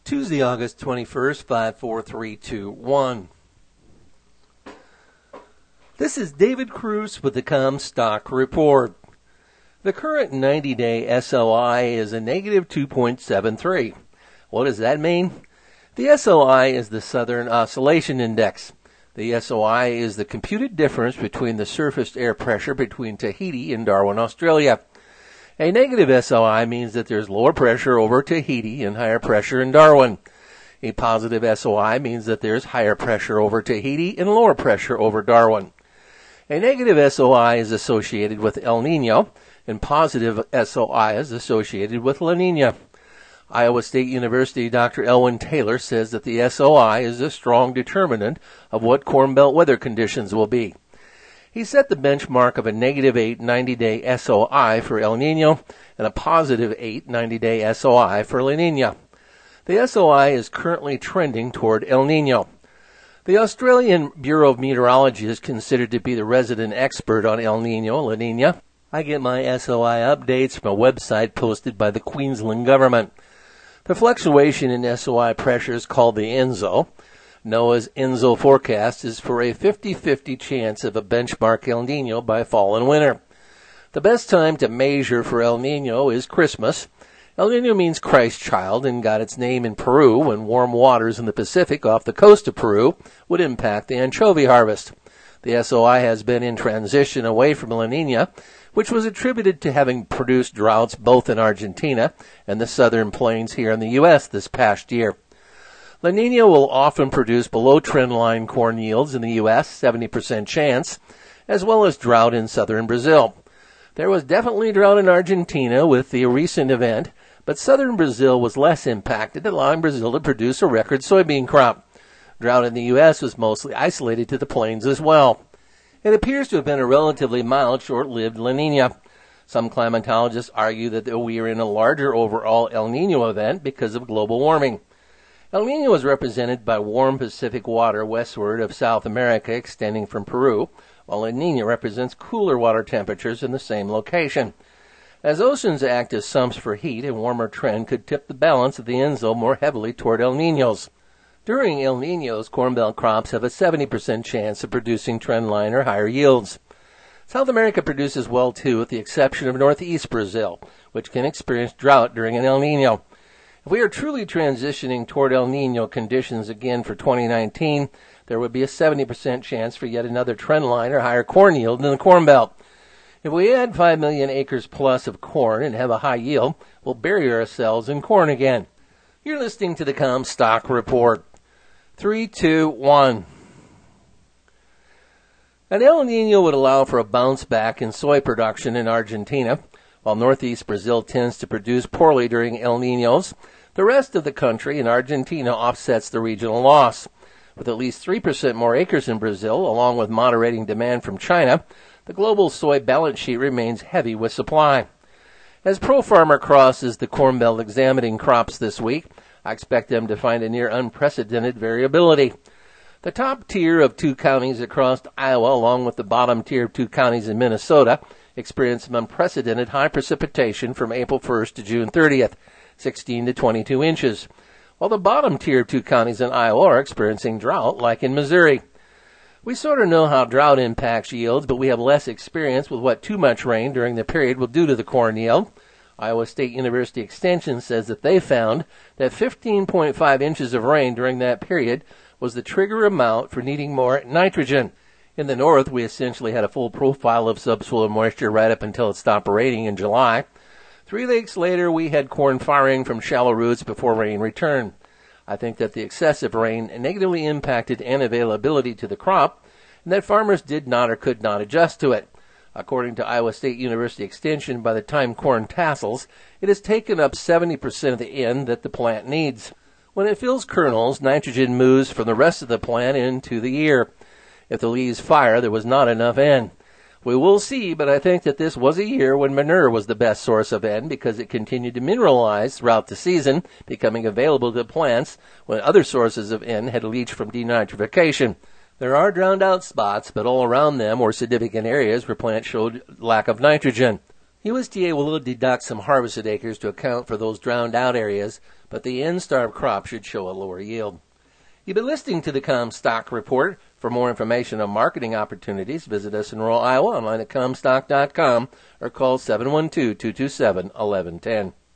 Tuesday, August 21st, 54321. This is David Cruz with the Comstock Report. The current 90-day SOI is a negative 2.73. What does that mean? The SOI is the Southern Oscillation Index. The SOI is the computed difference between the surface air pressure between Tahiti and Darwin, Australia. A negative SOI means that there's lower pressure over Tahiti and higher pressure in Darwin. A positive SOI means that there's higher pressure over Tahiti and lower pressure over Darwin. A negative SOI is associated with El Nino, and positive SOI is associated with La Nina. Iowa State University Dr. Elwin Taylor says that the SOI is a strong determinant of what Corn Belt weather conditions will be. He set the benchmark of a negative 8 90-day SOI for El Nino and a positive 8 90-day SOI for La Nina. The SOI is currently trending toward El Nino. The Australian Bureau of Meteorology is considered to be the resident expert on El Nino, La Nina. I get my SOI updates from a website posted by the Queensland government. The fluctuation in SOI pressure is called the ENSO. NOAA's ENSO forecast is for a 50-50 chance of a benchmark El Nino by fall and winter. The best time to measure for El Nino is Christmas. El Nino means Christ child and got its name in Peru when warm waters in the Pacific off the coast of Peru would impact the anchovy harvest. The SOI has been in transition away from La Nina, which was attributed to having produced droughts both in Argentina and the southern plains here in the U.S. this past year. La Nina will often produce below trendline corn yields in the U.S., 70% chance, as well as drought in southern Brazil. There was definitely drought in Argentina with the recent event, but southern Brazil was less impacted, allowing Brazil to produce a record soybean crop. Drought in the U.S. was mostly isolated to the plains as well. It appears to have been a relatively mild, short-lived La Nina. Some climatologists argue that we are in a larger overall El Nino event because of global warming. El Nino is represented by warm Pacific water westward of South America extending from Peru, while La Nina represents cooler water temperatures in the same location. As oceans act as sumps for heat, a warmer trend could tip the balance of the ENSO more heavily toward El Ninos. During El Ninos, Corn Belt crops have a 70% chance of producing trendline or higher yields. South America produces well too, with the exception of northeast Brazil, which can experience drought during an El Nino. If we are truly transitioning toward El Nino conditions again for 2019, there would be a 70% chance for yet another trendline or higher corn yield in the Corn Belt. If we add 5 million acres plus of corn and have a high yield, we'll bury ourselves in corn again. You're listening to the Comstock Report. 3, 2, 1. An El Nino would allow for a bounce back in soy production in Argentina. While northeast Brazil tends to produce poorly during El Ninos, the rest of the country in Argentina offsets the regional loss. With at least 3% more acres in Brazil, along with moderating demand from China, the global soy balance sheet remains heavy with supply. As ProFarmer crosses the Corn Belt examining crops this week, I expect them to find a near unprecedented variability. The top tier of 2 counties across Iowa, along with the bottom tier of 2 counties in Minnesota, experienced some unprecedented high precipitation from April 1st to June 30th, 16 to 22 inches, while the bottom tier of 2 counties in Iowa are experiencing drought, like in Missouri. We sort of know how drought impacts yields, but we have less experience with what too much rain during the period will do to the corn yield. Iowa State University Extension says that they found that 15.5 inches of rain during that period was the trigger amount for needing more nitrogen. In the north, we essentially had a full profile of subsoil moisture right up until it stopped raining in July. 3 weeks later, we had corn firing from shallow roots before rain returned. I think that the excessive rain negatively impacted N availability to the crop, and that farmers did not or could not adjust to it. According to Iowa State University Extension, by the time corn tassels, it has taken up 70% of the N that the plant needs. When it fills kernels, nitrogen moves from the rest of the plant into the ear. If the leaves fire, there was not enough N. We will see, but I think that this was a year when manure was the best source of N because it continued to mineralize throughout the season, becoming available to plants when other sources of N had leached from denitrification. There are drowned out spots, but all around them were significant areas where plants showed lack of nitrogen. USDA will deduct some harvested acres to account for those drowned out areas, but the N-Star crop should show a lower yield. You've been listening to the Comstock Report. For more information on marketing opportunities, visit us in rural Iowa online at Comstock.com or call 712-227-1110.